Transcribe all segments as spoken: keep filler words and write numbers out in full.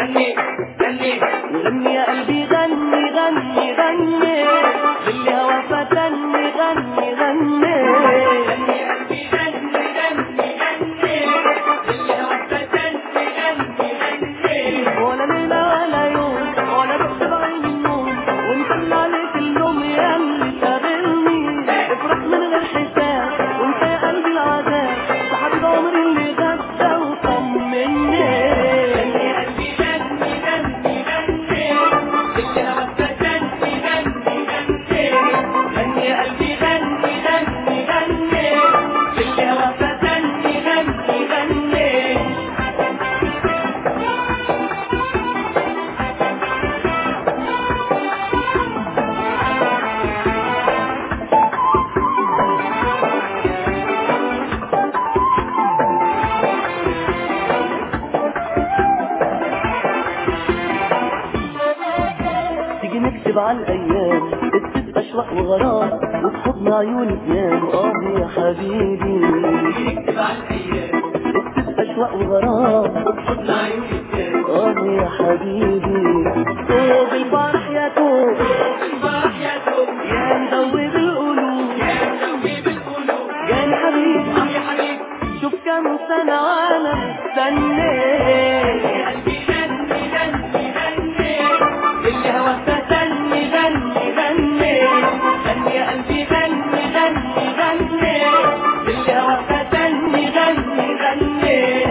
غني غني غني يا قلبي غني غني غني بالهوى فتني غني غني غني يا قلبي غني غني غني بالهوى فتني غني غني ولا ليلة ولا يوم ولا بقى بعين النوم ونسلم عليك اللوم يا اللي شاغلني افرح من غير حساب وانت يا قلبي العذاب صاحب عمري اللي غدا وطمني غني يا قلبي غني غني غني بالهوى فتني غني غني غني يا قلبي غني غني غني بالهوى فتني غني غني تيجي نكتب على الايام اكتب اشواق وغرام وفي حضن عيوني تنام اه يا حبيبي نكتب على الايام اكتب اشواق وغرام وفي حضن عيوني تنام اه يا حبيبي طوب الفرح يا طوب الفرح يا دوب يا مدوب القلوب يا مدوب القلوب جاني حبيبي اه يا حبيبي شوف كام سنة وانا مستني يا قلبي غني غني غني بالهوى فتني غني غني غني يا قلبي غني غني غني بالهوى فتني غني غني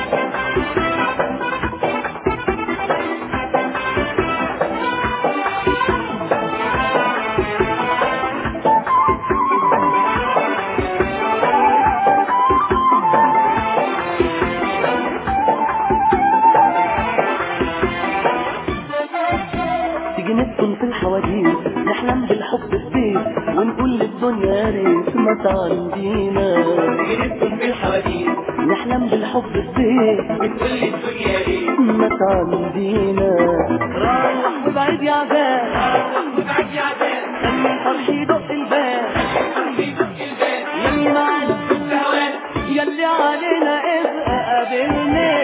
تيجي نسكن في الحواديت نحلم بالحب في بيت ونقول للدنيا يا ريت ما تعندينا نسكن في الحواديت نحلم بالحب في بيت بتقول لي الدنيا ايه ما تعندينا روح وبعيد يا عباد وبعد يا عباد خلي الفرح يدق الباب خلي دق الباب يلي معانا بهواك يلي علينا ابقى قابلني